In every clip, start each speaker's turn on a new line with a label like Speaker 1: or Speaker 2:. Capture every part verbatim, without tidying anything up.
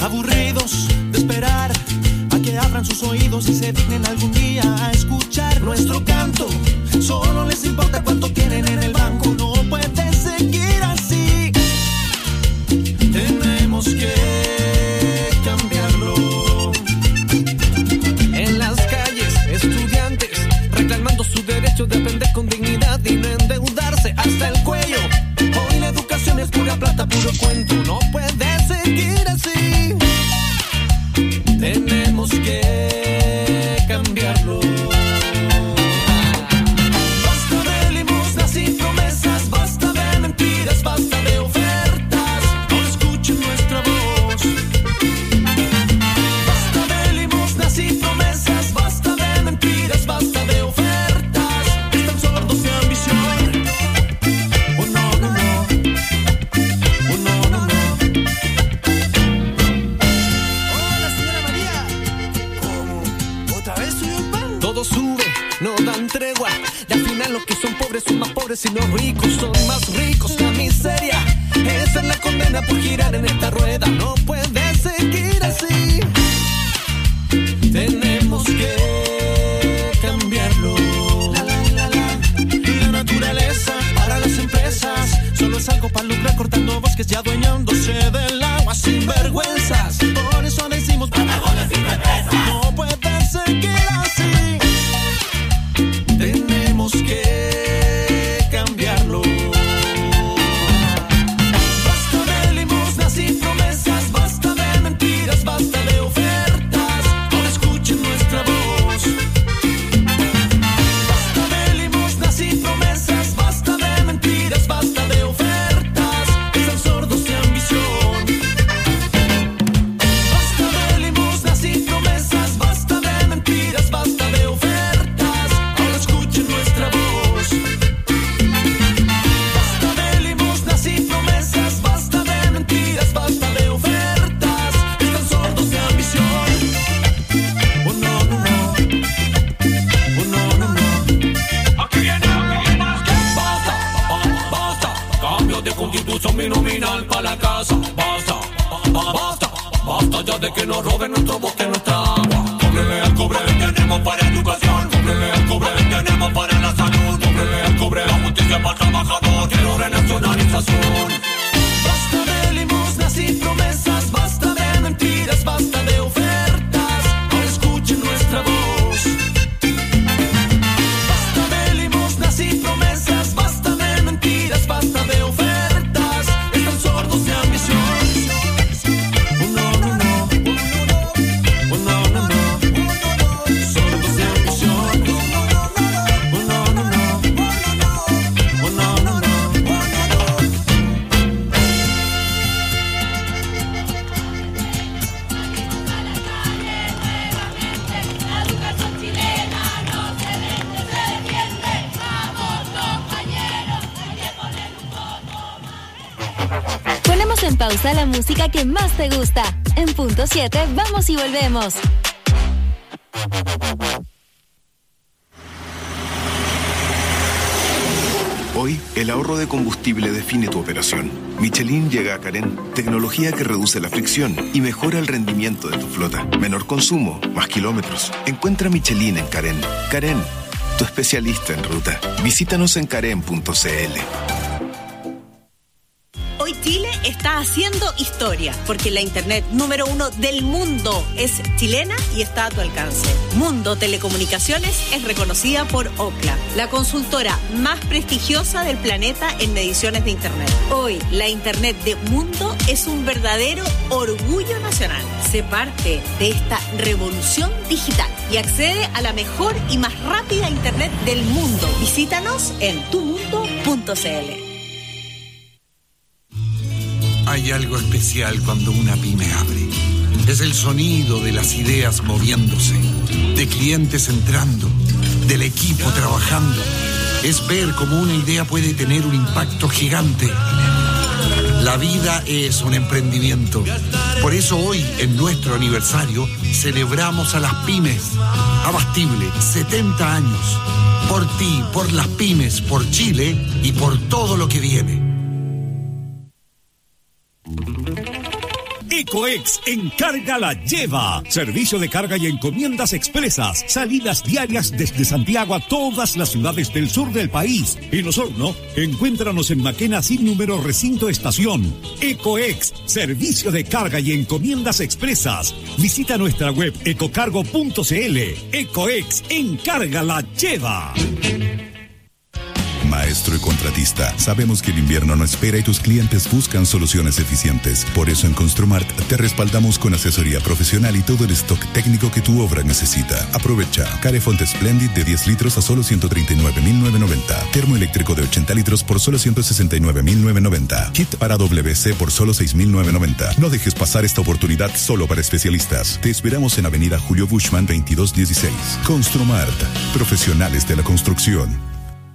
Speaker 1: aburridos de esperar a que abran sus oídos y se dignen algún día a escuchar nuestro canto. Solo les importa cuánto tienen en el banco. No puede seguir así. Tenemos que cambiarlo. En las calles, estudiantes reclamando su derecho de aprender con dignidad y no endeudarse hasta el cuello. Hoy la educación es pura plata, puro cuento. No puede seguir así. Tenemos que cambiarlo. Basta de limosnas y promesas, basta de mentiras, basta de ofertas. No escuchen nuestra voz. Basta de limosnas y promesas, basta de mentiras, basta de ofertas. Están sordos de ambición. Oh no, no, no. Oh no, no, no. Hola, señora María. ¿Cómo? ¿Otra vez subió el pan? Todo sube, no dan tregua. Y al final los que son pobres son más pobres y los ricos son más ricos. La miseria, esa es la condena por girar en esta rueda. No puede seguir así. Tenemos que cambiarlo. La, la, la, la. La naturaleza para las empresas solo es algo para lucrar cortando bosques y adueñándose del agua sin vergüenzas. Por eso decimos Patagones sin represas. No puede seguir así. Tenemos que cambiarlo. Basta de limosnas y promesas, basta de mentiras, basta de ofertas. Ahora escuchen nuestra voz. Basta de limosnas y promesas, basta de mentiras, basta de ofertas. Están sordos de ambición. Basta de limosnas y promesas, basta de mentiras, basta de ofertas. Ahora escuchen nuestra voz. Basta de limosnas y promesas, basta de mentiras, basta de ofertas. Están sordos de ambición. Oh no, no, no. Oh no, no, no. Aquí viene, aquí viene. Basta, ba- basta. Cambio de constitución binominal para la casa. Basta, ba- basta. Basta ya de que nos roben nuestro bosque, nuestra agua. Cómprele al cobre, tenemos para educación. Cómprele al cobre, tenemos para la salud. Cómprele al cobre, la justicia para el trabajador. Quiero renacionalización. Basta de limosnas y promesas, basta de mentiras, basta de ofertas. Ahora escuchen nuestra voz. Basta de limosnas y promesas, basta de mentiras, basta de ofertas. Están sordos de ambición. Oh no, no, no. Oh no, no, no. Sordos de ambición. Oh no, no, no. Oh no, no, no.
Speaker 2: La educación chilena no se vende, se defiende. Vamos, compañeros, hay que poner un poco más.
Speaker 3: Ponemos en pausa la música que más te gusta. En punto siete, vamos y volvemos.
Speaker 4: Hoy, el ahorro de combustible define tu operación. Michelin llega a Carén, tecnología que reduce la fricción y mejora el rendimiento de tu flota. Menor consumo, más kilómetros. Encuentra Michelin en Carén. Carén, tu especialista en ruta. Visítanos en carén punto c l.
Speaker 5: Hoy Chile está haciendo historia, porque la internet número uno del mundo es chilena y está a tu alcance. Mundo Telecomunicaciones es reconocida por Ookla, la consultora más prestigiosa del planeta en mediciones de internet. Hoy, la internet de Mundo es un verdadero orgullo nacional. Sé parte de esta revolución digital y accede a la mejor y más rápida internet del mundo. Visítanos en tu mundo punto c l.
Speaker 6: Hay algo especial cuando una pyme abre. Es el sonido de las ideas moviéndose, de clientes entrando, del equipo trabajando. Es ver cómo una idea puede tener un impacto gigante. La vida es un emprendimiento. Por eso hoy, en nuestro aniversario, celebramos a las pymes. Abastible, setenta años. Por ti, por las pymes, por Chile y por todo lo que viene.
Speaker 7: Ecoex Encarga la Lleva. Servicio de carga y encomiendas expresas. Salidas diarias desde Santiago a todas las ciudades del sur del país. En Osorno, encuéntranos en Maquena sin número recinto estación. Ecoex, servicio de carga y encomiendas expresas. Visita nuestra web ecocargo punto cl. Ecoex Encarga la Lleva.
Speaker 8: Maestro y contratista, sabemos que el invierno no espera y tus clientes buscan soluciones eficientes. Por eso en Construmart te respaldamos con asesoría profesional y todo el stock técnico que tu obra necesita. Aprovecha Carefont Splendid de diez litros a solo ciento treinta y nueve mil novecientos noventa. Termoeléctrico de ochenta litros por solo ciento sesenta y nueve mil novecientos noventa. Kit para W C por solo seis mil novecientos noventa. No dejes pasar esta oportunidad solo para especialistas. Te esperamos en Avenida Julio Bushman veintidós dieciséis. Construmart, profesionales de la construcción.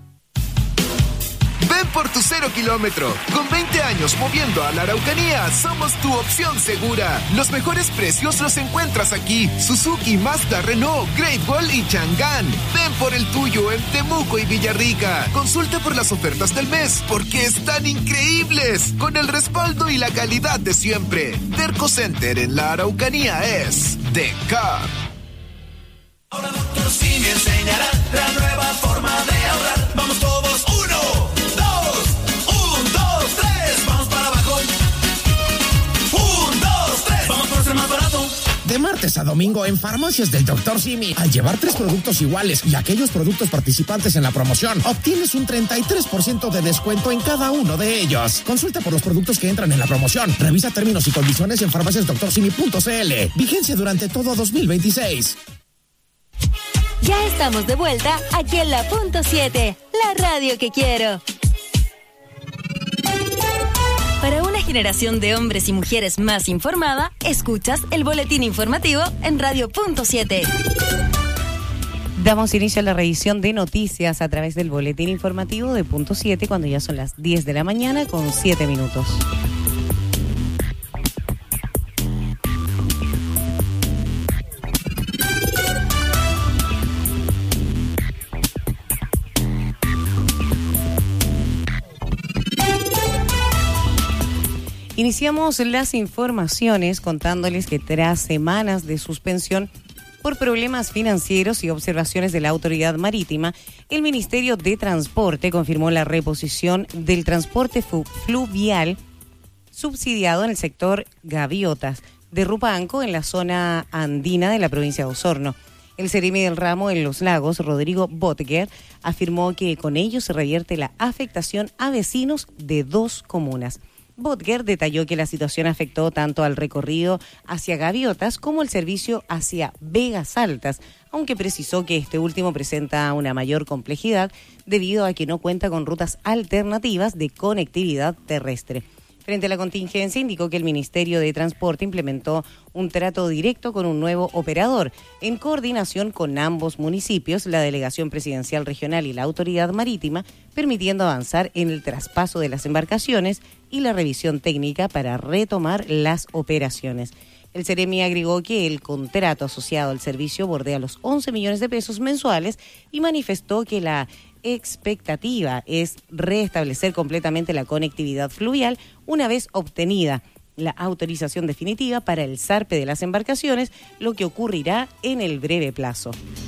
Speaker 4: Ven por tu cero kilómetro. Con veinte años moviendo a la Araucanía, somos tu opción segura. Los mejores precios los encuentras aquí. Suzuki, Mazda, Renault, Great Wall y Chang'an. Ven por el tuyo en Temuco y Villarrica. Consulta por las ofertas del mes, porque están increíbles. Con el respaldo y la calidad de siempre. Derco Center en la Araucanía es de Car.
Speaker 1: Ahora Doctor Simi enseñará la nueva forma de ahorrar. Vamos todos, uno, dos, un, dos, tres, vamos para abajo. Un, dos, tres, vamos por ser más barato.
Speaker 9: De martes a domingo en Farmacias del Doctor Simi, al llevar tres productos iguales y aquellos productos participantes en la promoción, obtienes un treinta y tres por ciento de descuento en cada uno de ellos. Consulta por los productos que entran en la promoción. Revisa términos y condiciones en farmacias doctor simi punto cl. Vigencia durante todo dos mil veintiséis.
Speaker 3: Ya estamos de vuelta aquí en la punto siete, la radio que quiero. Para una generación de hombres y mujeres más informada, escuchas el boletín informativo en Radio Punto siete.
Speaker 10: Damos inicio a la revisión de noticias a través del boletín informativo de Punto siete cuando ya son las diez de la mañana con siete minutos. Iniciamos las informaciones contándoles que tras semanas de suspensión por problemas financieros y observaciones de la Autoridad Marítima, el Ministerio de Transporte confirmó la reposición del transporte fluvial subsidiado en el sector Gaviotas de Rupanco en la zona andina de la provincia de Osorno. El Seremi del Ramo en Los Lagos, Rodrigo Botger, afirmó que con ello se revierte la afectación a vecinos de dos comunas. Botger detalló que la situación afectó tanto al recorrido hacia Gaviotas como el servicio hacia Vegas Altas, aunque precisó que este último presenta una mayor complejidad debido a que no cuenta con rutas alternativas de conectividad terrestre. Frente a la contingencia, indicó que el Ministerio de Transporte implementó un trato directo con un nuevo operador, en coordinación con ambos municipios, la Delegación Presidencial Regional y la Autoridad Marítima, permitiendo avanzar en el traspaso de las embarcaciones y la revisión técnica para retomar las operaciones. El Seremi agregó que el contrato asociado al servicio bordea los once millones de pesos mensuales y manifestó que la expectativa es restablecer completamente la conectividad fluvial una vez obtenida la autorización definitiva para el zarpe de las embarcaciones, lo que ocurrirá en el breve plazo.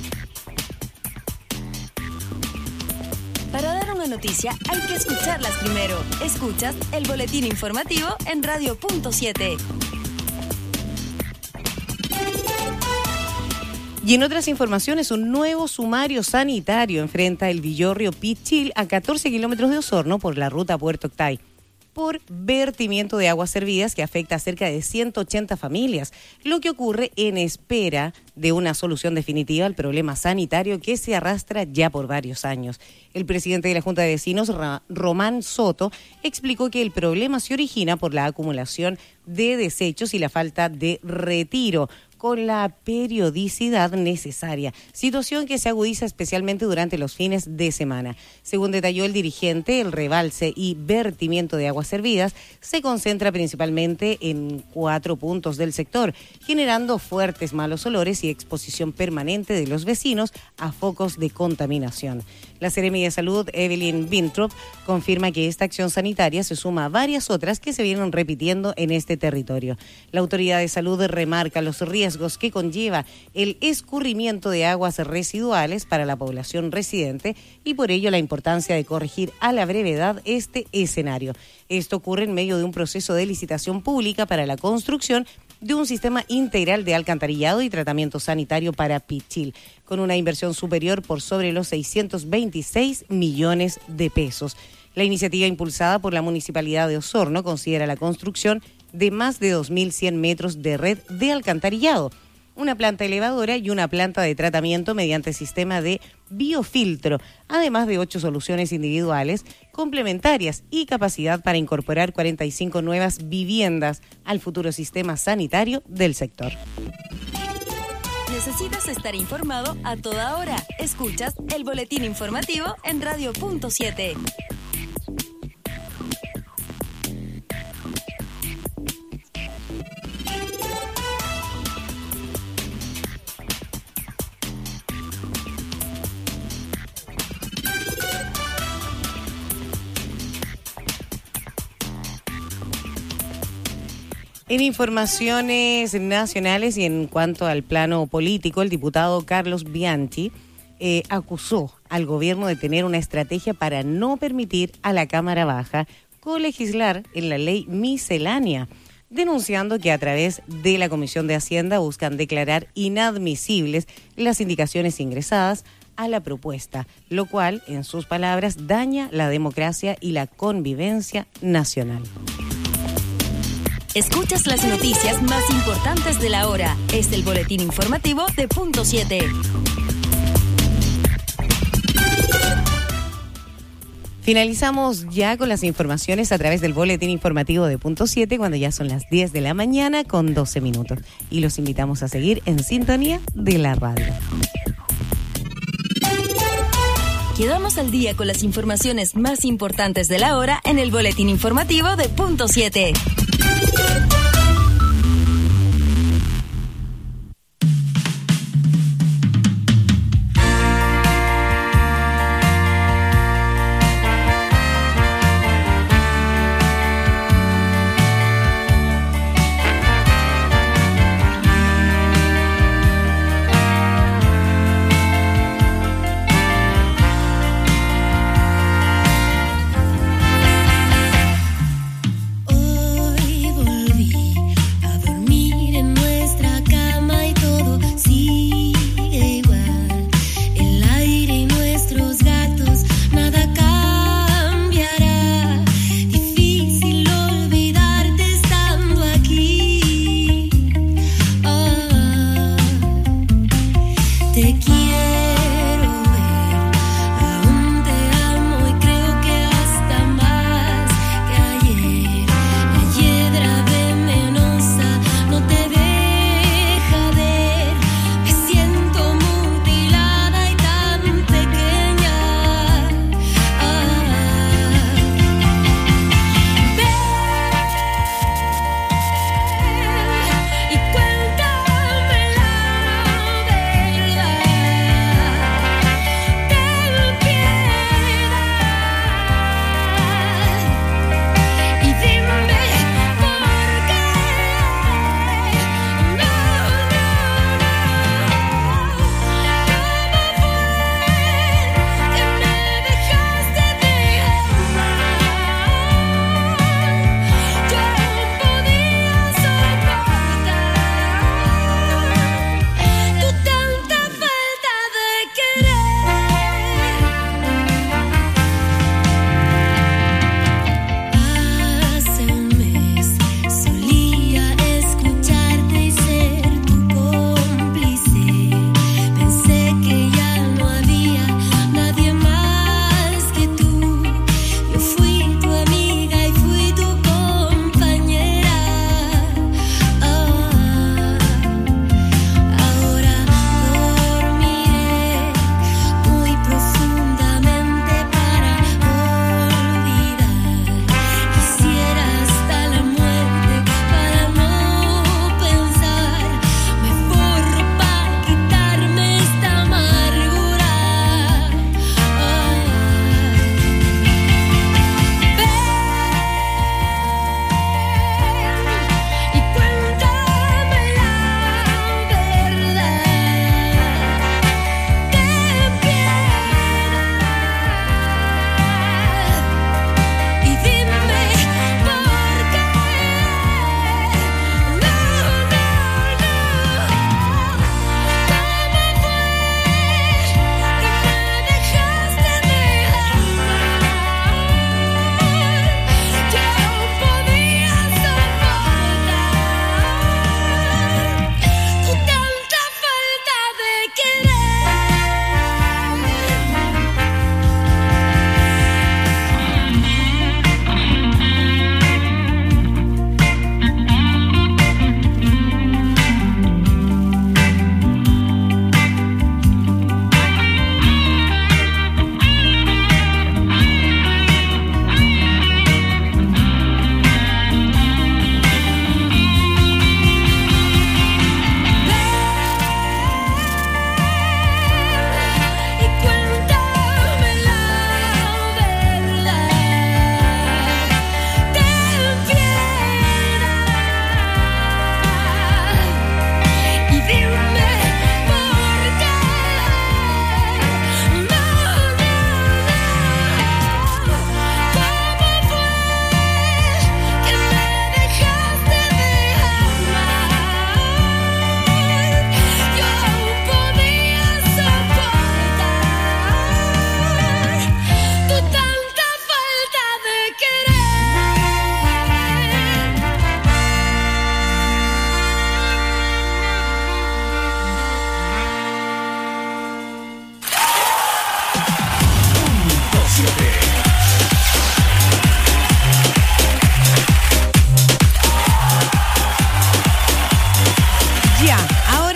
Speaker 3: Para dar una noticia hay que escucharlas primero. Escuchas el boletín informativo en Radio Punto siete.
Speaker 10: Y en otras informaciones, un nuevo sumario sanitario enfrenta el Villorrio Pichil a catorce kilómetros de Osorno por la ruta Puerto Octay, por vertimiento de aguas servidas que afecta a cerca de ciento ochenta familias, lo que ocurre en espera de una solución definitiva al problema sanitario que se arrastra ya por varios años. El presidente de la Junta de Vecinos, Román Soto, explicó que el problema se origina por la acumulación de desechos y la falta de retiro, con la periodicidad necesaria, situación que se agudiza especialmente durante los fines de semana. Según detalló el dirigente, el rebalse y vertimiento de aguas servidas se concentra principalmente en cuatro puntos del sector, generando fuertes malos olores y exposición permanente de los vecinos a focos de contaminación. La Seremi de Salud, Evelyn Bintrop, confirma que esta acción sanitaria se suma a varias otras que se vienen repitiendo en este territorio. La autoridad de salud remarca los riesgos que conlleva el escurrimiento de aguas residuales para la población residente y por ello la importancia de corregir a la brevedad este escenario. Esto ocurre en medio de un proceso de licitación pública para la construcción de un sistema integral de alcantarillado y tratamiento sanitario para Pichil, con una inversión superior por sobre los seiscientos veintiséis millones de pesos. La iniciativa impulsada por la Municipalidad de Osorno considera la construcción de más de dos mil cien metros de red de alcantarillado, una planta elevadora y una planta de tratamiento mediante sistema de biofiltro, además de ocho soluciones individuales complementarias y capacidad para incorporar cuarenta y cinco nuevas viviendas al futuro sistema sanitario del sector.
Speaker 3: ¿Necesitas estar informado a toda hora? Escuchas el boletín informativo en Radio Punto siete.
Speaker 10: En informaciones nacionales y en cuanto al plano político, el diputado Carlos Bianchi eh, acusó al gobierno de tener una estrategia para no permitir a la Cámara Baja colegislar en la ley miscelánea, denunciando que a través de la Comisión de Hacienda buscan declarar inadmisibles las indicaciones ingresadas a la propuesta, lo cual, en sus palabras, daña la democracia y la convivencia nacional.
Speaker 3: Escuchas las noticias más importantes de la hora. Es el boletín informativo de Punto siete.
Speaker 10: Finalizamos ya con las informaciones a través del boletín informativo de Punto siete cuando ya son las diez de la mañana con doce minutos. Y los invitamos a seguir en sintonía de la radio.
Speaker 3: Quedamos al día con las informaciones más importantes de la hora en el boletín informativo de Punto siete.
Speaker 2: Hoy volví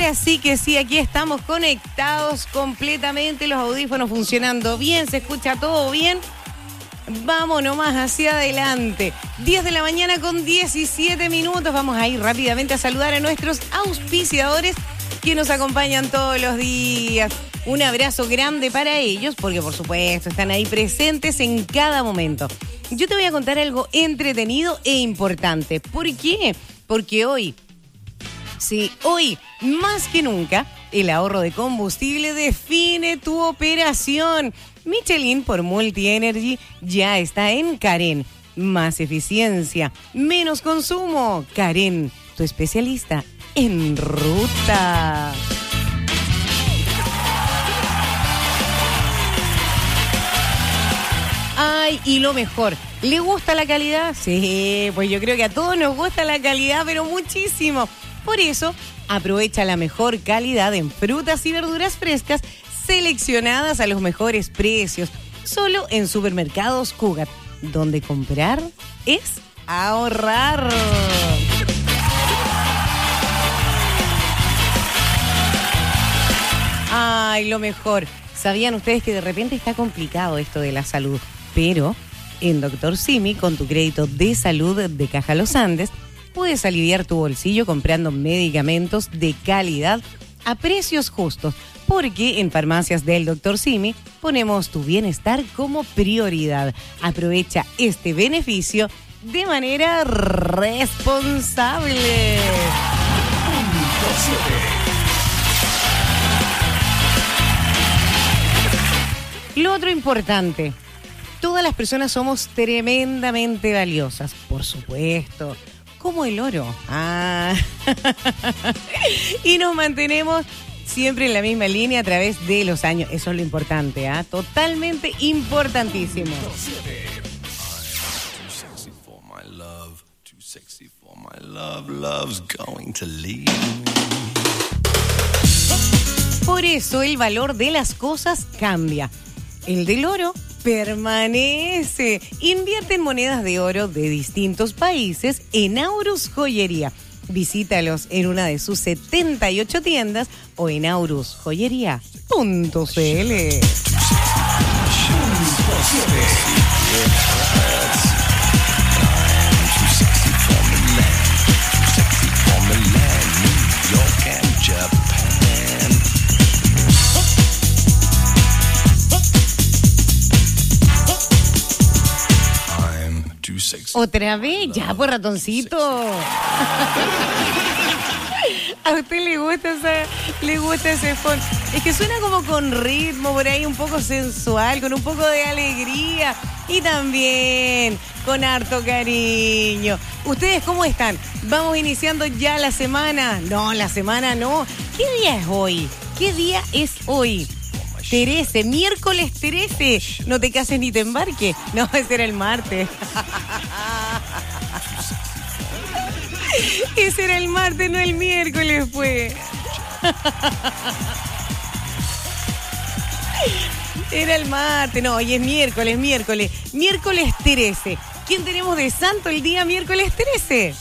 Speaker 10: Ahora sí que sí, aquí estamos conectados completamente, los audífonos funcionando bien, se escucha todo bien. Vamos nomás hacia adelante. diez de la mañana con diecisiete minutos. Vamos a ir rápidamente a saludar a nuestros auspiciadores que nos acompañan todos los días. Un abrazo grande para ellos porque por supuesto están ahí presentes en cada momento. Yo te voy a contar algo entretenido e importante. ¿Por qué? Porque hoy, sí, hoy más que nunca, el ahorro de combustible define tu operación. Michelin por Multi Energy ya está en Carén. Más eficiencia, menos consumo. Carén, tu especialista en ruta. Ay, y lo mejor, ¿le gusta la calidad? Sí, pues yo creo que a todos nos gusta la calidad, pero muchísimo. Por eso, aprovecha la mejor calidad en frutas y verduras frescas seleccionadas a los mejores precios. Solo en Supermercados Cugat, donde comprar es ahorrar. Ay, lo mejor. ¿Sabían ustedes que de repente está complicado esto de la salud? Pero en Doctor Simi, con tu crédito de salud de Caja Los Andes, puedes aliviar tu bolsillo comprando medicamentos de calidad a precios justos. Porque en Farmacias del Doctor Simi ponemos tu bienestar como prioridad. Aprovecha este beneficio de manera responsable. Lo otro importante, todas las personas somos tremendamente valiosas, por supuesto, como el oro. Ah. Y nos mantenemos siempre en la misma línea a través de los años. Eso es lo importante, ¿ah? Totalmente importantísimo. Por eso el valor de las cosas cambia. El del oro permanece. Invierte en monedas de oro de distintos países en Aurus Joyería. Visítalos en una de sus setenta y ocho tiendas o en aurus joyería punto c l. Otra vez, ya por ratoncito. A usted le gusta esa, le gusta ese fondo. Es que suena como con ritmo, por ahí un poco sensual, con un poco de alegría y también con harto cariño. ¿Ustedes cómo están? Vamos iniciando ya la semana. No, la semana no. ¿Qué día es hoy? ¿Qué día es hoy? trece, miércoles trece. No te cases ni te embarques. No, ese era el martes. Ese era el martes, no el miércoles, pues. Era el martes, no, hoy es miércoles, miércoles. Miércoles trece. ¿Quién tenemos de santo el día miércoles trece?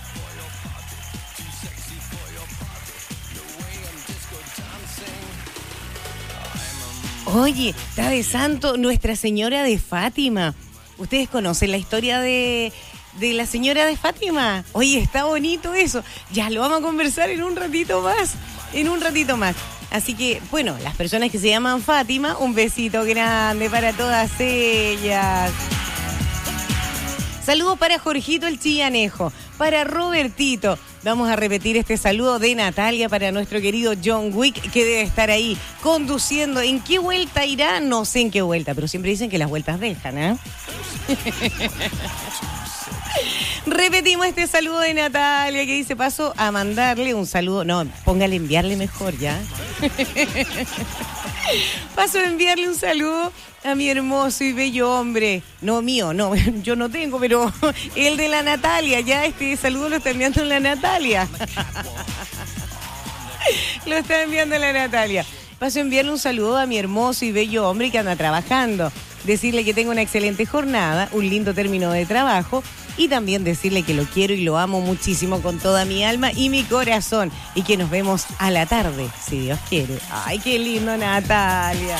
Speaker 10: Oye, está de santo Nuestra Señora de Fátima. ¿Ustedes conocen la historia de, de la Señora de Fátima? Oye, está bonito eso. Ya lo vamos a conversar en un ratito más. En un ratito más. Así que, bueno, las personas que se llaman Fátima, un besito grande para todas ellas. Saludos para Jorgito el Chillanejo, para Robertito. Vamos a repetir este saludo de Natalia para nuestro querido John Wick, que debe estar ahí conduciendo. ¿En qué vuelta irá? No sé en qué vuelta, pero siempre dicen que las vueltas dejan, ¿eh? Repetimos este saludo de Natalia, que dice, paso a mandarle un saludo. No, póngale enviarle mejor, ¿ya? Paso a enviarle un saludo a mi hermoso y bello hombre. No, mío, no, yo no tengo, pero el de la Natalia, ya este saludo lo está enviando la Natalia. Lo está enviando la Natalia. Paso a enviarle un saludo a mi hermoso y bello hombre que anda trabajando. Decirle que tengo una excelente jornada, un lindo término de trabajo y también decirle que lo quiero y lo amo muchísimo con toda mi alma y mi corazón y que nos vemos a la tarde, si Dios quiere. Ay, qué lindo, Natalia.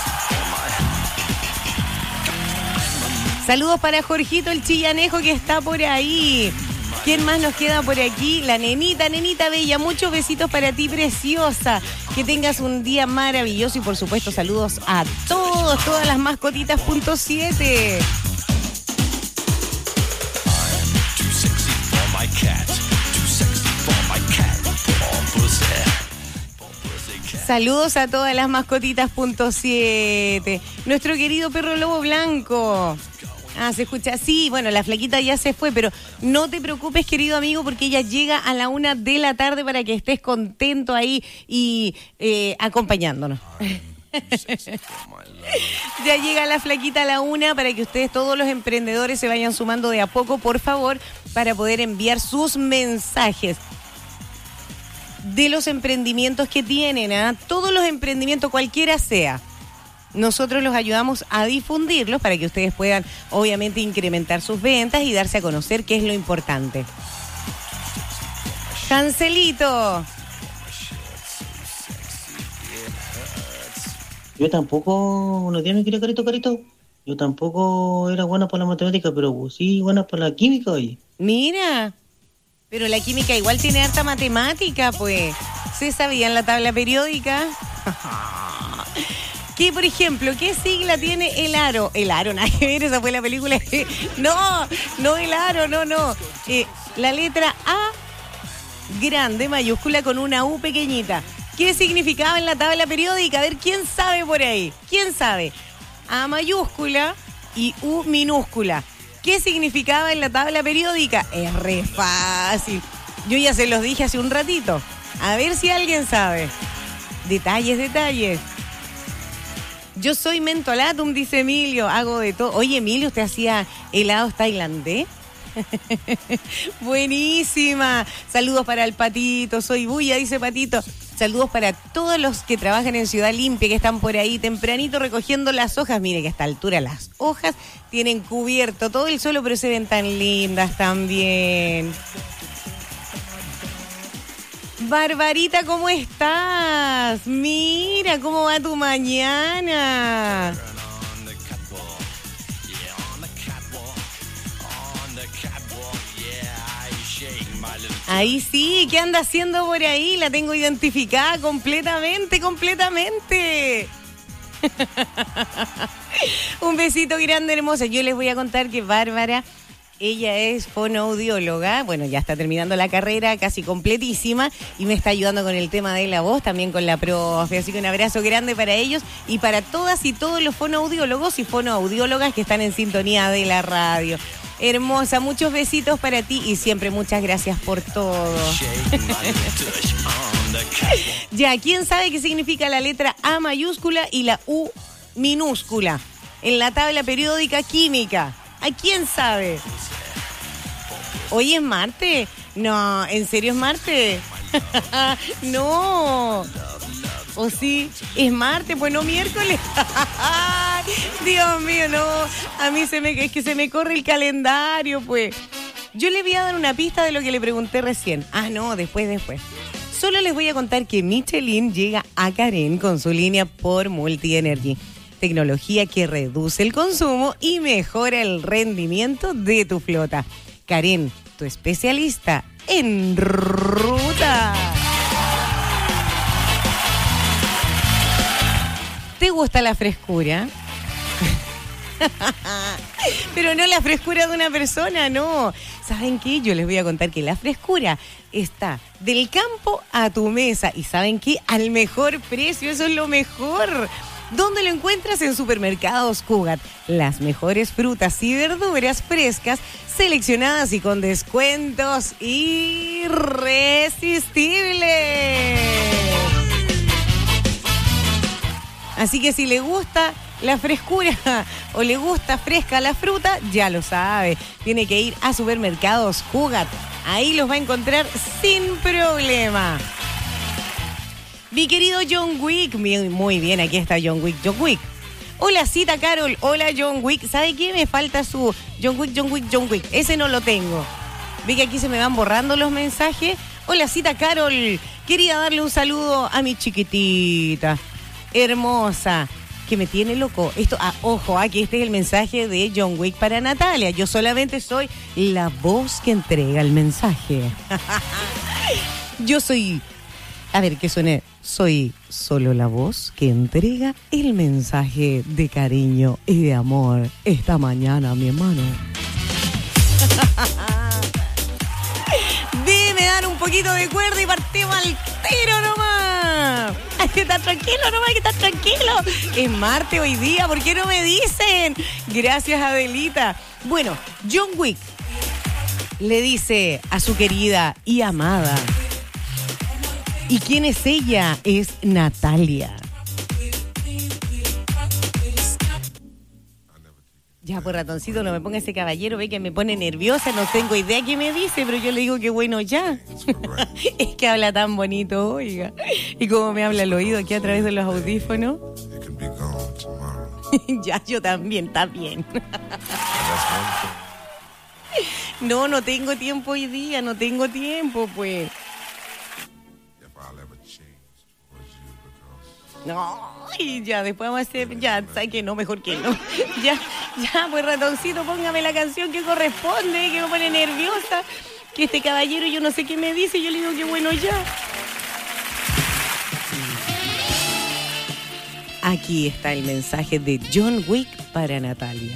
Speaker 10: Saludos para Jorgito el Chillanejo que está por ahí. ¿Quién más nos queda por aquí? La nenita, nenita bella. Muchos besitos para ti, preciosa. Que tengas un día maravilloso y por supuesto saludos a todos, todas las mascotitas punto siete. Saludos a todas las mascotitas punto siete. Nuestro querido perro lobo blanco. Ah, se escucha. Sí, bueno, la flaquita ya se fue, pero no te preocupes, querido amigo, porque ella llega a la una de la tarde para que estés contento ahí y eh, acompañándonos. Ya llega la flaquita a la una para que ustedes, todos los emprendedores, se vayan sumando de a poco, por favor, para poder enviar sus mensajes de los emprendimientos que tienen, ¿eh? Todos los emprendimientos, cualquiera sea. Nosotros los ayudamos a difundirlos para que ustedes puedan, obviamente, incrementar sus ventas y darse a conocer, qué es lo importante. Cancelito.
Speaker 11: Yo tampoco, buenos días, mi querido Carito, Carito. Yo tampoco era buena por la matemática, pero sí buena por la química, oye.
Speaker 10: Mira, pero la química igual tiene harta matemática, pues. ¿Se sabía en la tabla periódica? ¿Qué, por ejemplo, qué sigla tiene el aro? El aro, nada que ver, esa fue la película. No, no el aro, no, no. Eh, la letra A grande, mayúscula, con una U pequeñita. ¿Qué significaba en la tabla periódica? A ver, ¿quién sabe por ahí? ¿Quién sabe? A mayúscula y U minúscula. ¿Qué significaba en la tabla periódica? Es re fácil. Yo ya se los dije hace un ratito. A ver si alguien sabe. Detalles, detalles. Yo soy mentolatum, dice Emilio. Hago de todo. Oye, Emilio, ¿usted hacía helados tailandés? Buenísima. Saludos para el Patito. Soy bulla, dice Patito. Saludos para todos los que trabajan en Ciudad Limpia, que están por ahí tempranito recogiendo las hojas. Mire que a esta altura las hojas tienen cubierto todo el suelo, pero se ven tan lindas también. Barbarita, ¿cómo estás? Mira, ¿cómo va tu mañana? Ahí sí, ¿qué anda haciendo por ahí? La tengo identificada completamente, completamente. Un besito grande, hermosa. Yo les voy a contar que Bárbara, ella es fonoaudióloga. Bueno, ya está terminando la carrera, casi completísima, y me está ayudando con el tema de la voz, también con la profe. Así que un abrazo grande para ellos y para todas y todos los fonoaudiólogos y fonoaudiólogas que están en sintonía de la radio. Hermosa, muchos besitos para ti y siempre muchas gracias por todo. Ya, ¿quién sabe qué significa la letra A mayúscula y la U minúscula en la tabla periódica química? ¿A quién sabe? ¿Hoy es martes? No, ¿en serio es martes? No. ¿O sí? ¿Es martes? Pues no miércoles. Dios mío, no. A mí se me, es que se me corre el calendario, pues. Yo le voy a dar una pista de lo que le pregunté recién. Ah, no, después, después. Solo les voy a contar que Michelin llega a Karen con su línea por Multi Energy. Tecnología que reduce el consumo y mejora el rendimiento de tu flota. Karen, tu especialista en ruta. ¿Te gusta la frescura? Pero no la frescura de una persona, no. ¿Saben qué? Yo les voy a contar que la frescura está del campo a tu mesa. ¿Y saben qué? Al mejor precio, eso es lo mejor. ¿Dónde lo encuentras? En Supermercados Cugat. Las mejores frutas y verduras frescas, seleccionadas y con descuentos irresistibles. Así que si le gusta la frescura o le gusta fresca la fruta, ya lo sabe. Tiene que ir a Supermercados Cugat. Ahí los va a encontrar sin problema. Mi querido John Wick, muy bien, aquí está John Wick, John Wick. Hola, Cita Carol. Hola, John Wick. ¿Sabe qué? Me falta su John Wick, John Wick, John Wick. Ese no lo tengo. Vi que aquí se me van borrando los mensajes. Hola, Cita Carol. Quería darle un saludo a mi chiquitita, hermosa, que me tiene loco. Esto, ah, ojo, aquí ah, este es el mensaje de John Wick para Natalia. Yo solamente soy la voz que entrega el mensaje. Yo soy... A ver, que suene. Soy solo la voz que entrega el mensaje de cariño y de amor esta mañana, mi hermano. Dime dar un poquito de cuerda y partimos al tiro nomás. Hay que estar tranquilo nomás, hay que estar tranquilo. Es martes hoy día, ¿por qué no me dicen? Gracias, Adelita. Bueno, John Wick le dice a su querida y amada. ¿Y quién es ella? Es Natalia. Ya, pues ratoncito, no me ponga ese caballero, ve que me pone nerviosa, no tengo idea qué me dice, pero yo le digo que bueno ya. Es que habla tan bonito, oiga. Y como me habla al oído aquí a través de los audífonos. Ya, yo también, está bien. No, no tengo tiempo hoy día, no tengo tiempo, pues. No, y ya, después vamos a hacer, ya, ¿sabes qué? No, mejor que no. Ya, ya, pues ratoncito, póngame la canción que corresponde, que me pone nerviosa. Que este caballero, yo no sé qué me dice, yo le digo que bueno ya. Aquí está el mensaje de John Wick para Natalia.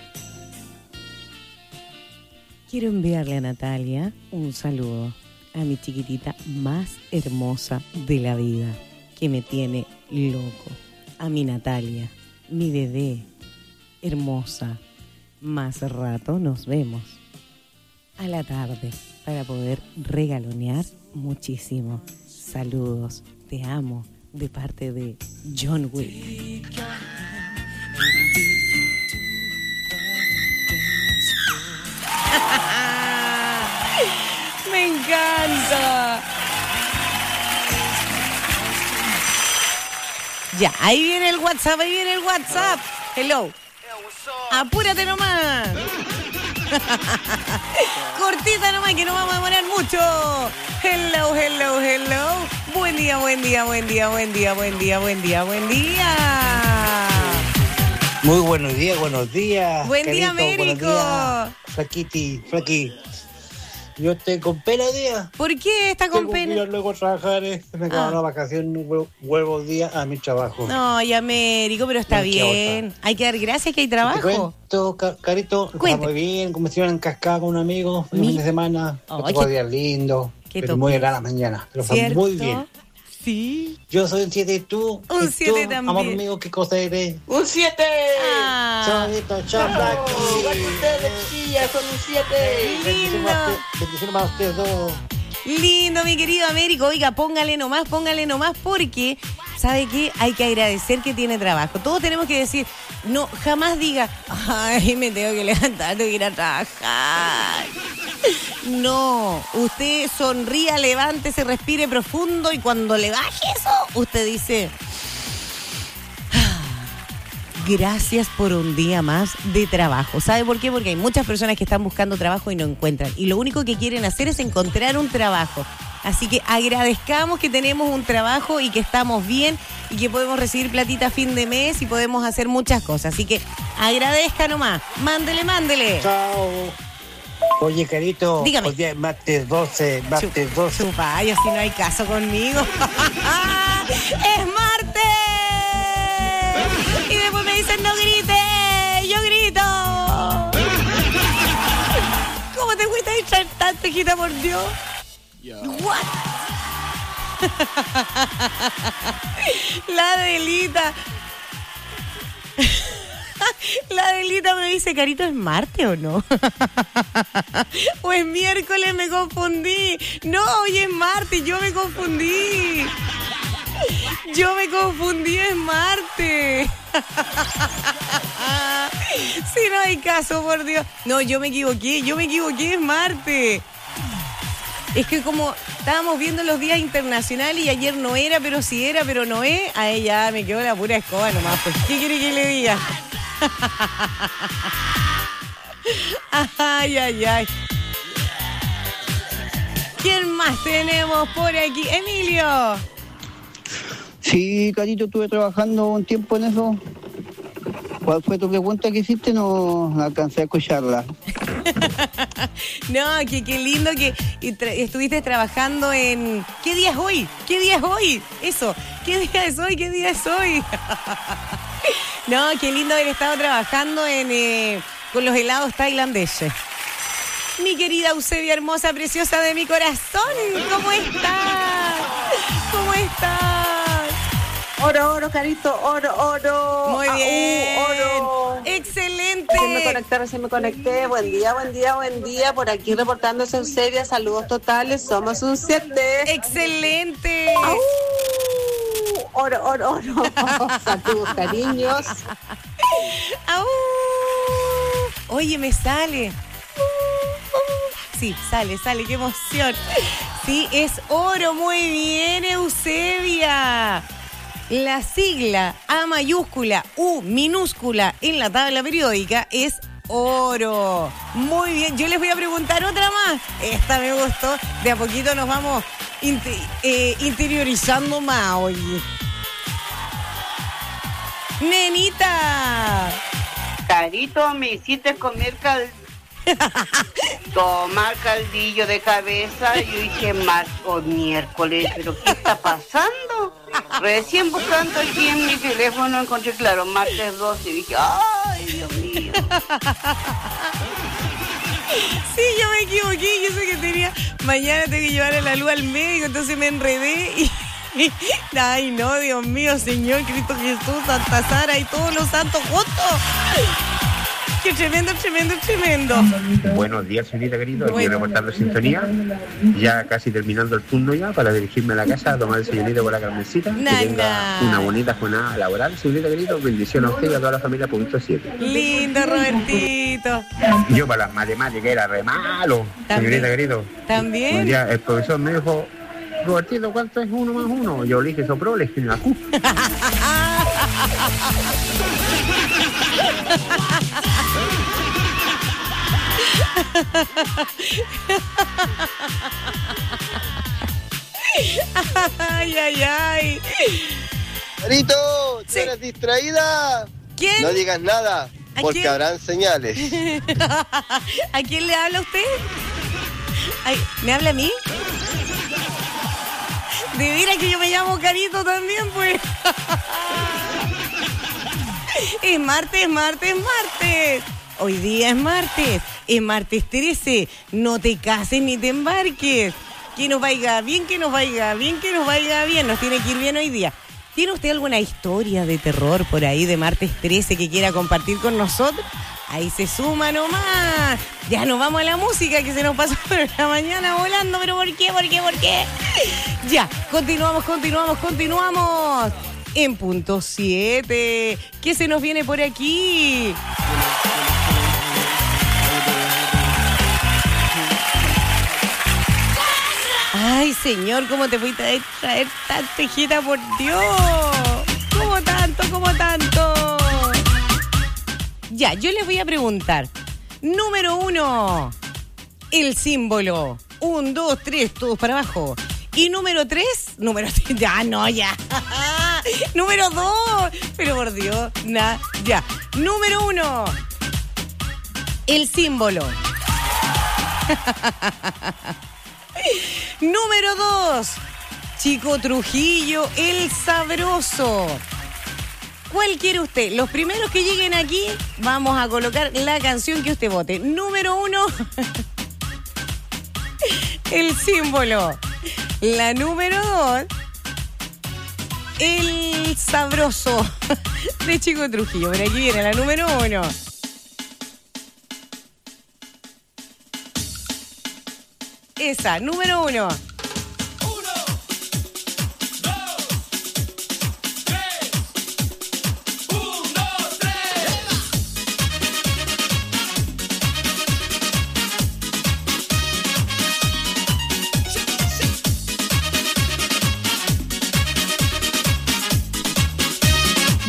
Speaker 10: Quiero enviarle a Natalia un saludo a mi chiquitita más hermosa de la vida, que me tiene loco. A mi Natalia, mi bebé, hermosa. Más rato nos vemos a la tarde para poder regalonear muchísimo. Saludos, te amo, de parte de John Wick. Me encanta. Ya, ahí viene el WhatsApp, ahí viene el WhatsApp. Hello. Apúrate nomás. Cortita nomás, que no vamos a demorar mucho. Hello, hello, hello. Buen día, buen día, buen día, buen día, buen día, buen día, buen día.
Speaker 12: Muy buenos días, buenos días.
Speaker 10: Buen día, Américo.
Speaker 12: Flaquiti, Flaqui. Yo estoy con pena hoy día.
Speaker 10: ¿Por qué está con
Speaker 12: Tengo
Speaker 10: pena?
Speaker 12: que ir luego a trabajar, eh. me quedo
Speaker 10: Ah.
Speaker 12: una vacación, un huevo día a mi trabajo.
Speaker 10: No, y Américo, pero está
Speaker 12: No, qué
Speaker 10: bien.
Speaker 12: otra.
Speaker 10: Hay que dar gracias que hay
Speaker 12: Te
Speaker 10: trabajo.
Speaker 12: cuento, ca- Carito, está
Speaker 10: Cuente.
Speaker 12: muy bien, como si hubieran cascado con un amigo el
Speaker 10: Mi-
Speaker 12: fin de semana.
Speaker 10: Ay,
Speaker 12: Otro
Speaker 10: qué-
Speaker 12: día lindo,
Speaker 10: qué
Speaker 12: pero muy
Speaker 10: toque.
Speaker 12: a la mañana. Pero fue
Speaker 10: ¿Cierto?
Speaker 12: muy bien.
Speaker 10: Sí.
Speaker 12: Yo soy un siete y tú.
Speaker 10: Un
Speaker 12: ¿Y
Speaker 10: siete
Speaker 12: tú,
Speaker 10: también.
Speaker 12: amor mío, ¿qué cosa eres?
Speaker 13: ¡Un siete!
Speaker 10: Ah,
Speaker 12: Chavito, chao, Blackie.
Speaker 13: ustedes, chiquillas, son un siete!
Speaker 12: Bendiciones a usted- bendiciones para ustedes dos.
Speaker 10: lindo, mi querido Américo. Oiga, póngale nomás, póngale nomás, porque, ¿sabe qué? Hay que agradecer que tiene trabajo. Todos tenemos que decir, no, jamás diga, ay, me tengo que levantar, tengo que ir a trabajar. No, usted sonría, levántese, respire profundo y cuando le baje eso, usted dice, "Ah, gracias por un día más de trabajo". ¿Sabe por qué? Porque hay muchas personas que están buscando trabajo y no encuentran. Y lo único que quieren hacer es encontrar un trabajo. Así que agradezcamos que tenemos un trabajo y que estamos bien y que podemos recibir platita a fin de mes y podemos hacer muchas cosas. Así que agradezca nomás. Mándele, mándele.
Speaker 12: Chao. Oye, Carito,
Speaker 10: Dígame.
Speaker 12: hoy día es martes doce, martes doce.
Speaker 10: Chupa, ay, así no hay caso conmigo. ¡Es martes! Y después me dicen, no grite, yo grito. ¿Cómo te fuiste a distraer tanto, hijita, por Dios? What? La Delita. La Delita me dice, Carito, ¿es martes o no? O es miércoles, me confundí. No, hoy es martes, yo me confundí. Yo me confundí, es martes. Si no hay caso, por Dios. No, yo me equivoqué, yo me equivoqué, es martes. Es que como Estábamos viendo los días internacionales y ayer no era, pero sí era, pero no es. A ella me quedó la pura escoba nomás. Pues, ¿qué quiere que le diga? Ay, ay, ay. ¿Quién más tenemos por aquí? Emilio.
Speaker 14: Sí, Carito, estuve trabajando un tiempo en eso. ¿Cuál fue tu pregunta que hiciste? No alcancé a escucharla.
Speaker 10: No, que qué lindo que tra- estuviste trabajando en... ¿Qué día es hoy? ¿Qué día es hoy? Eso, ¿qué día es hoy? ¿Qué día es hoy? No, qué lindo haber estado trabajando en eh, con los helados tailandeses. Mi querida Eusebia, hermosa, preciosa de mi corazón, ¿cómo estás? ¿Cómo estás?
Speaker 15: Oro, oro, Carito, oro, oro.
Speaker 10: Muy bien.
Speaker 15: Ah, uh, oro.
Speaker 10: Excelente.
Speaker 15: Recién me conecté, recién me conecté. Buen día, buen día, buen día. Por aquí reportándose Eusebia. Saludos totales. Somos un siete.
Speaker 10: Excelente.
Speaker 15: Ah, uh, oro, oro, oro. Saludos, cariños.
Speaker 10: Ah, uh. Oye, me sale. Sí, sale, sale, qué emoción. Sí, es oro, muy bien, Eusebia. La sigla A mayúscula, U minúscula en la tabla periódica es oro. Muy bien, yo les voy a preguntar otra más. Esta me gustó. De a poquito nos vamos inter- eh, interiorizando más, oye. Nenita.
Speaker 16: Carito, me hiciste comer cal... tomar caldillo de cabeza. Yo dije martes miércoles, pero ¿qué está pasando? Recién buscando aquí en mi teléfono encontré, claro, martes doce y dije, ay, Dios mío.
Speaker 10: Sí, yo me equivoqué, yo sé que tenía, mañana tengo que llevar a la luz al médico, entonces me enredé y... Ay, no, Dios mío, Señor Cristo Jesús, Santa Sara y todos los santos juntos. Qué tremendo, tremendo, tremendo.
Speaker 17: Buenos días, señorita querido. Aquí reportando sintonía. Ya casi terminando el turno ya para dirigirme a la casa a tomar el desayunito con la Carmencita.
Speaker 10: Nah,
Speaker 17: que tenga
Speaker 10: nah.
Speaker 17: una bonita jornada laboral, señorita querido. Bendiciones a usted y a toda la familia. Punto siete.
Speaker 10: Lindo, Robertito.
Speaker 17: Yo para las matemáticas era re malo, señorita querido.
Speaker 10: ¿También?
Speaker 17: Un día el profesor me dijo, Robertito, ¿cuánto es uno más uno? Yo le dije, sopró, le dije, la Q.
Speaker 10: Ay, ay, ay.
Speaker 18: Carito, ¿tú sí. eres distraída?
Speaker 10: ¿Quién?
Speaker 18: No digas nada, porque
Speaker 10: quién?
Speaker 18: habrán señales.
Speaker 10: ¿A quién le habla usted? Ay, ¿me habla a mí? De veras que yo me llamo Carito también, pues. Es martes, es martes, es martes. Hoy día es martes. Es martes trece. No te cases ni te embarques. Que nos vaya bien, que nos vaya bien, que nos vaya bien. Nos tiene que ir bien hoy día. ¿Tiene usted alguna historia de terror por ahí de martes trece que quiera compartir con nosotros? Ahí se suma nomás. Ya nos vamos a la música que se nos pasó por la mañana volando. ¿Pero por qué? ¿Por qué? ¿Por qué? Ya, continuamos, continuamos, continuamos. En punto siete. ¿Qué se nos viene por aquí? Ay, señor, ¿cómo te fuiste a traer tanta hijita, por Dios? ¿Cómo tanto, cómo tanto? Ya, yo les voy a preguntar. Número uno, el símbolo. Un, dos, tres, todos para abajo. Y número tres, número tres, ya, no, ya. Número dos, pero por Dios, nada, ya. Número uno, el símbolo. Número dos, Chico Trujillo, el sabroso. ¿Cuál quiere usted? Los primeros que lleguen aquí, vamos a colocar la canción que usted vote. Número uno, el símbolo. La número dos, el sabroso de Chico Trujillo. Por aquí viene la número uno. Esa, número uno.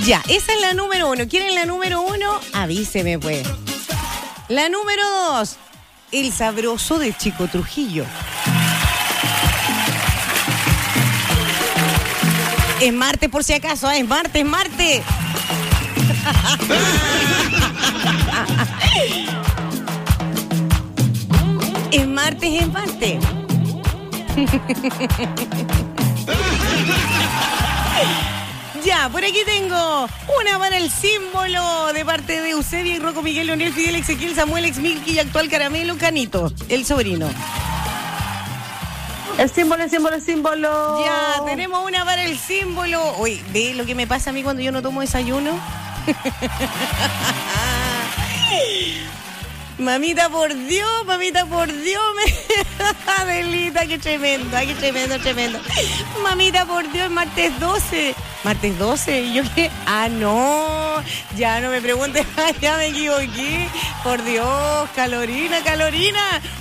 Speaker 10: Ya, esa es la número uno. ¿Quieren la número uno? Avíseme, pues. La número dos, el sabroso de Chico Trujillo. Es martes, por si acaso, ¿eh? Es martes, es martes. Es martes, es martes. Ya, por aquí tengo una para el símbolo de parte de Eusebio y Rocco, Miguel, Leonel, Fidel, Ezequiel, Samuel, Ex Milky y actual Caramelo, Canito, el sobrino.
Speaker 15: El símbolo, el símbolo, el símbolo.
Speaker 10: Ya, tenemos una para el símbolo. Uy, ¿ve lo que me pasa a mí cuando yo no tomo desayuno? Mamita, por Dios, mamita, por Dios. Me... Adelita, qué tremendo, ay, qué tremendo, tremendo. Mamita, por Dios, martes doce. Martes doce, ¿y yo qué? Ah, no, ya no me preguntes, ya me equivoqué. Por Dios, calorina, calorina.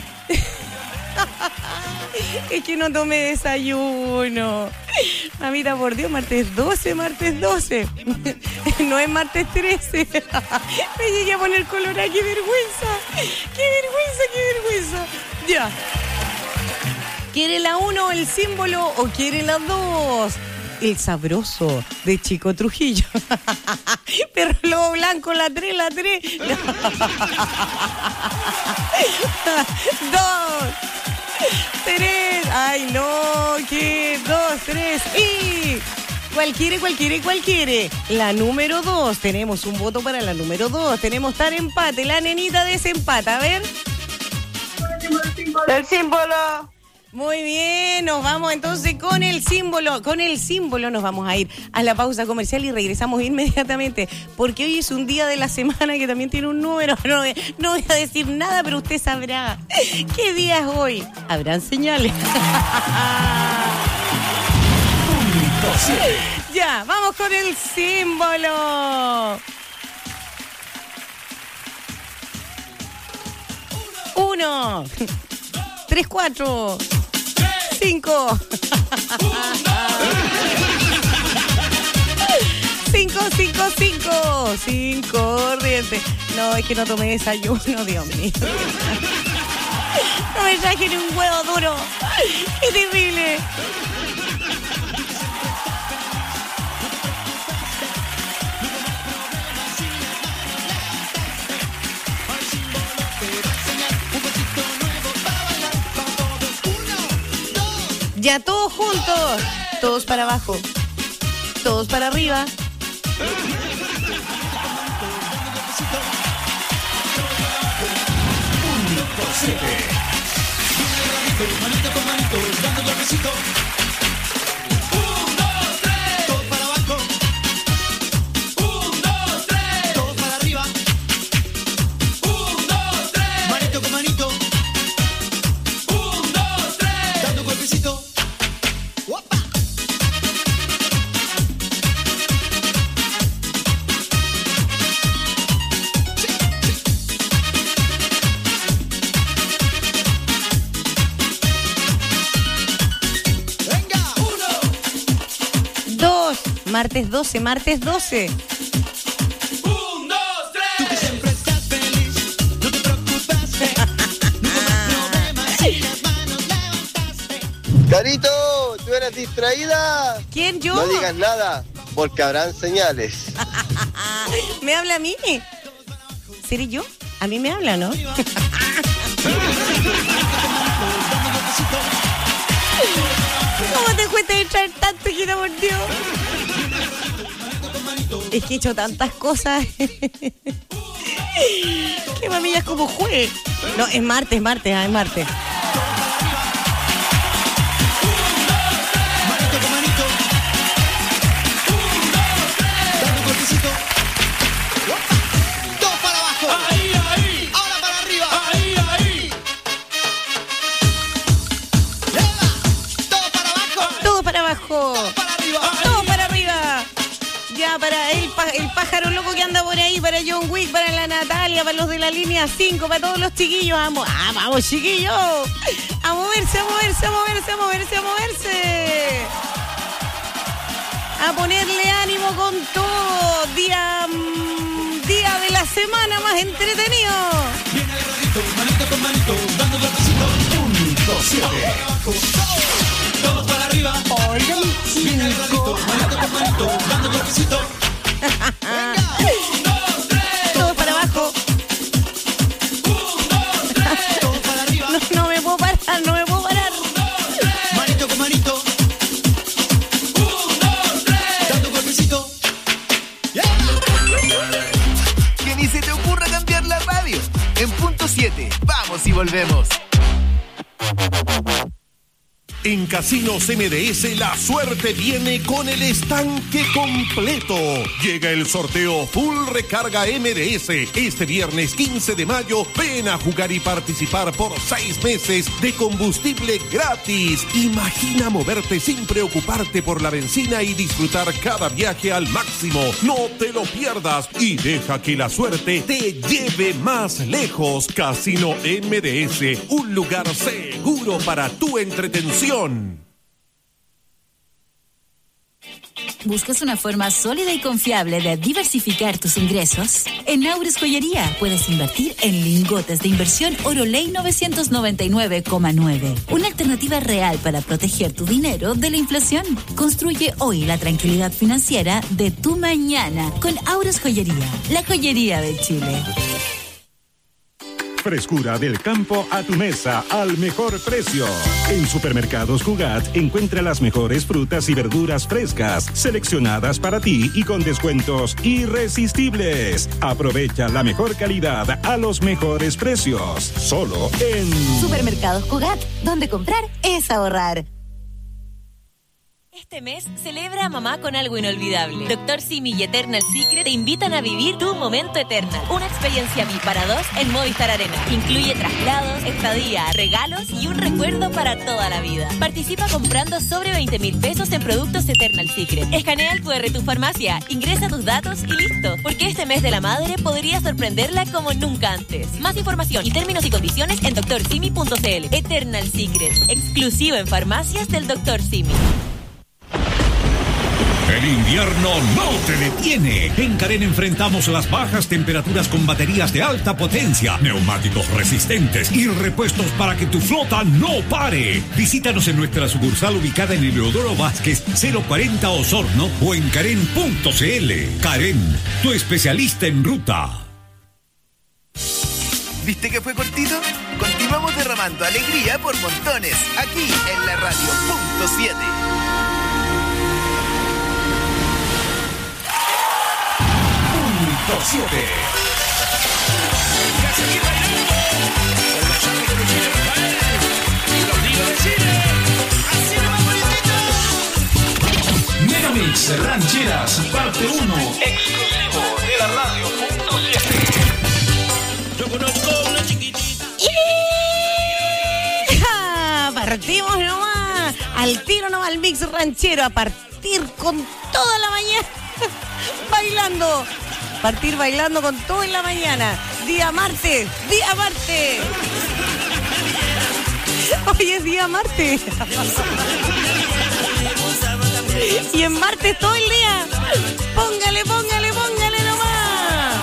Speaker 10: Es que no tomé desayuno. Mamita, por Dios, martes doce, martes doce. No es martes trece. Me llegué a poner color, qué vergüenza. Qué vergüenza, qué vergüenza. Ya. ¿Quiere la uno, el símbolo, o quiere la dos? El sabroso de Chico Trujillo. Perro lobo blanco, la tres, la tres. Dos. Tres. Ay, no. ¿Qué? Dos, tres. Y... ¿Cuál quiere, cuál quiere, cuál quiere? La número dos. Tenemos un voto para la número dos. Tenemos tal empate. La nenita desempata. A ver.
Speaker 15: El símbolo.
Speaker 10: Muy bien, nos vamos entonces con el símbolo. Con el símbolo nos vamos a ir a la pausa comercial y regresamos inmediatamente, porque hoy es un día de la semana que también tiene un número. No, no voy a decir nada, pero usted sabrá qué día es hoy. Habrán señales. Ya, vamos con el símbolo. Uno, tres, cuatro. Cinco. Cinco, cinco, cinco. Cinco, corriente. No, es que no tomé desayuno, Dios mío. No me traje ni un huevo duro. ¡Qué terrible! Ya todos juntos, todos para abajo, todos para arriba.
Speaker 1: Manito con manito, dando golpecito. Un, dos, tres. Todos para abajo. Un, dos, tres. Todos para arriba. Un, dos, tres. Manito con manito. Un, dos, tres. Dando golpecito.
Speaker 10: Martes doce, martes doce.
Speaker 1: Un, dos, tres. Tú que siempre estás feliz, no te preocupes, no hay problemas si las manos levantaste.
Speaker 18: Carito, ¿tú eres distraída?
Speaker 10: ¿Quién, yo?
Speaker 18: No digas nada, porque habrán señales.
Speaker 10: ¿Me habla a mí? ¿Seré yo? A mí me habla, ¿no? ¿Cómo te cuesta distraer tanto, hijita, por Dios? Es que he hecho tantas cosas. Que mamilla es como juegue. No, es martes, martes, ah, es martes.
Speaker 1: Dos para abajo. Ahí, ahí. Ahora para arriba. Ahí, ahí. Todo para abajo.
Speaker 10: Todo para abajo.
Speaker 1: Todo para arriba.
Speaker 10: Todo para arriba. Ya, para el, el pájaro loco que anda por ahí, para John Wick, para la Natalia, para los de la línea cinco, para todos los chiquillos. Vamos, ah, vamos, chiquillos. A moverse, a moverse, a moverse, a moverse, a moverse. A ponerle ánimo con todo. día, mm, día de la semana más entretenido.
Speaker 1: Viene el ratito, manito con manito, dando el pasito. Punto siete. Todos para arriba.
Speaker 10: Oiga, mi
Speaker 1: Viene el ratito, manito con manito, dando el pasito. Venga. Un, dos, tres.
Speaker 10: Todos para abajo.
Speaker 1: Un, dos, tres. Todos para arriba.
Speaker 10: No, no me puedo parar, no me puedo parar.
Speaker 1: Un, dos, tres. Manito con manito. Un, dos, tres. Dando golpecito.
Speaker 19: Que ni se te ocurra cambiar la radio. En punto siete, vamos y volvemos.
Speaker 20: En Casinos M D S la suerte viene con el estanque completo. Llega el sorteo Full Recarga M D S. Este viernes quince de mayo, ven a jugar y participar por seis meses de combustible gratis. Imagina moverte sin preocuparte por la benzina y disfrutar cada viaje al máximo. No te lo pierdas y deja que la suerte te lleve más lejos. Casino M D S, un lugar seguro para tu entretención.
Speaker 21: ¿Buscas una forma sólida y confiable de diversificar tus ingresos? En Aures Joyería puedes invertir en lingotes de inversión Oroley novecientos noventa y nueve coma nueve. Una alternativa real para proteger tu dinero de la inflación. Construye hoy la tranquilidad financiera de tu mañana con Aures Joyería, la joyería de Chile.
Speaker 22: Frescura del campo a tu mesa al mejor precio. En Supermercados Cugat encuentra las mejores frutas y verduras frescas, seleccionadas para ti y con descuentos irresistibles. Aprovecha la mejor calidad a los mejores precios. Solo en
Speaker 3: Supermercados Cugat, donde comprar es ahorrar.
Speaker 23: Este mes celebra a mamá con algo inolvidable. Doctor Simi y Eternal Secret te invitan a vivir tu momento Eternal. Una experiencia V I P para dos en Movistar Arena. Incluye traslados, estadía, regalos y un recuerdo para toda la vida. Participa comprando sobre veinte mil pesos en productos Eternal Secret. Escanea el cu erre de tu farmacia, ingresa tus datos y listo. Porque este mes de la madre podría sorprenderla como nunca antes. Más información y términos y condiciones en doctor simi punto c l. Eternal Secret, exclusivo en farmacias del doctor Simi.
Speaker 7: El invierno no te detiene. En Karen enfrentamos las bajas temperaturas con baterías de alta potencia, neumáticos resistentes y repuestos para que tu flota no pare. Visítanos en nuestra sucursal ubicada en Eleodoro Vázquez cero cuarenta Osorno o en karen punto c l. Karen, tu especialista en ruta.
Speaker 19: ¿Viste que fue cortito? Continuamos derramando alegría por montones aquí en la radio punto siete.
Speaker 1: siete. Megamix Rancheras, parte uno. Exclusivo de la radio punto siete. Yo conozco una chiquitita.
Speaker 10: Partimos nomás. Al tiro nomás al mix ranchero. A partir con toda la mañana. Bailando. Partir bailando con todo en la mañana. Día martes, día martes. Hoy es día martes. Y en martes todo el día. Póngale, póngale, póngale nomás.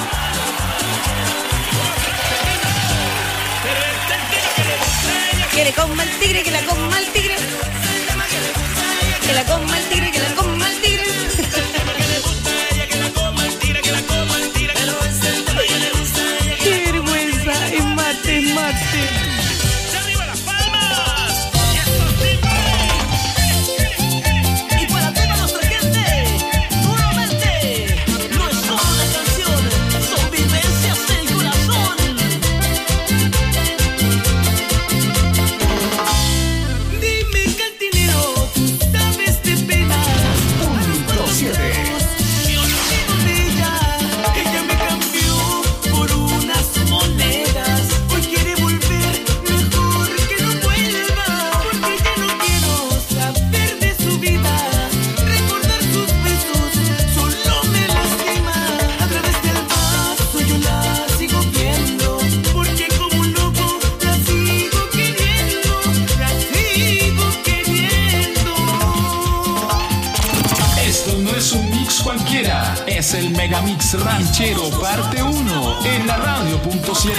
Speaker 10: Que le coma el tigre, que la coma el tigre. Que la coma el tigre, que la coma el tigre. Qué vergüenza, es mate, es mate.
Speaker 1: ¡Arriba las palmas!
Speaker 2: Y para toda nuestra gente, nuevamente, no es solo una canción, son vivencias del corazón. Dime, cantinero, tú sabes de pena.
Speaker 1: Punto siete.
Speaker 2: Me olvido de ella, ella me cambió por unas monedas. Hoy quiere volver, mejor que no vuelva, porque ya no quiero saber de su vida. Recordar sus besos solo me lastima. A través del vaso yo la sigo viendo, porque como un loco la sigo queriendo, la sigo queriendo.
Speaker 1: Esto no es un mix cualquiera, es
Speaker 5: es el Megamix Ranchero parte uno en la radio punto siete.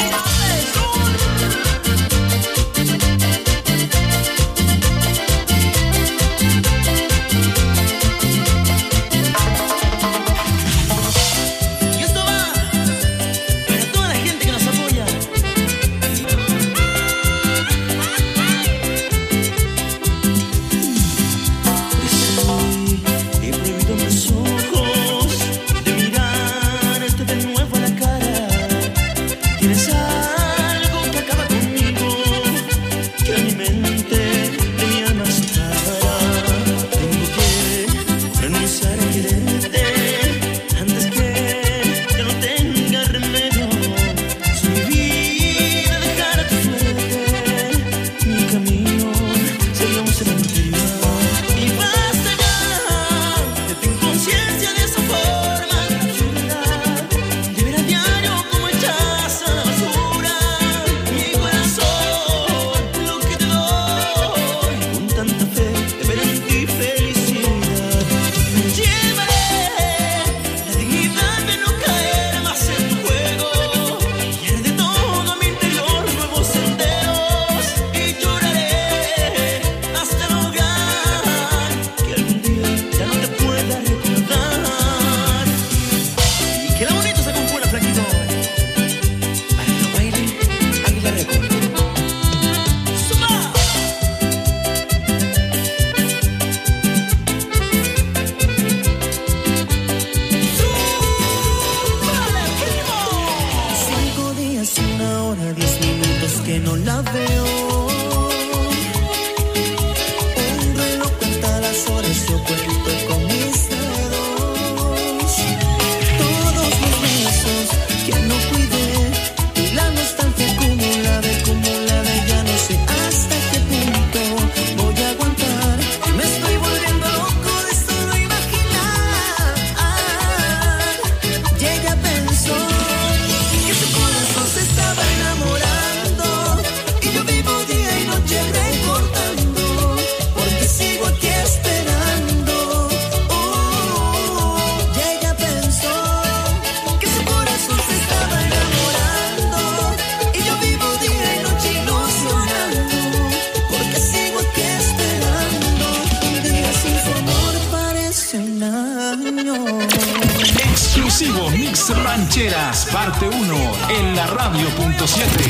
Speaker 5: Exclusivo Mix Rancheras parte uno en la radio punto siete.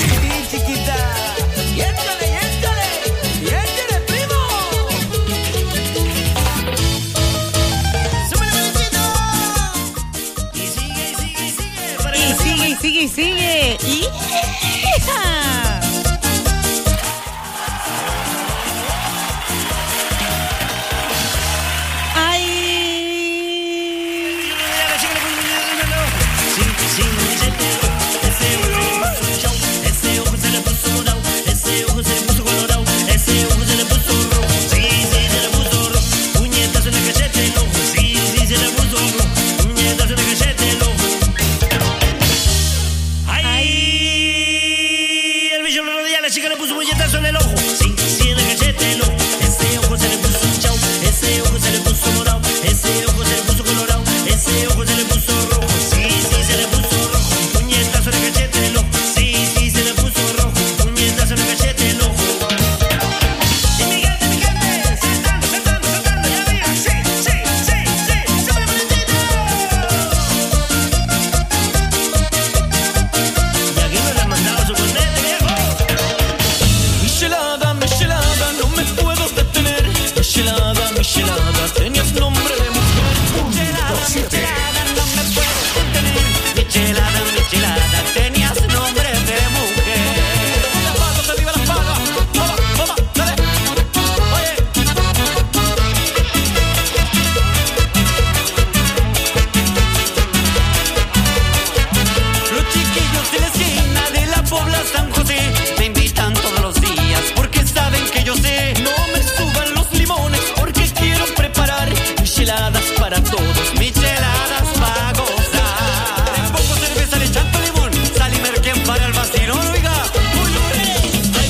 Speaker 10: Y sigue, y sigue, y sigue. Y...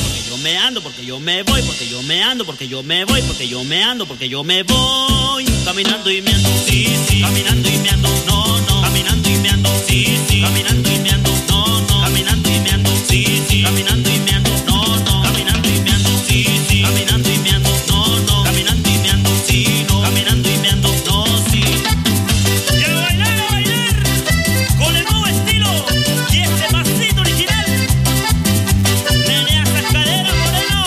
Speaker 2: Porque yo me voy, porque yo me voy.
Speaker 1: caminando y meando, sí, sí, caminando y meando, no, no, caminando y meando, sí, sí, caminando y meando, no, no, caminando y meando, sí, sí, caminando y meando, no, no, caminando y meando, sí, sí, caminando y meando, no, no, caminando y meando, sí, no, caminando y meando, no, sí. Y a bailar, a bailar, con el nuevo estilo y este pasito original. Menea esas caderas, moreno.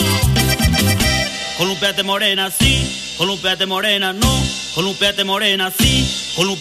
Speaker 1: Columpiate morena, sí, columpiate morena, no, columpiate morena, sí, columpiate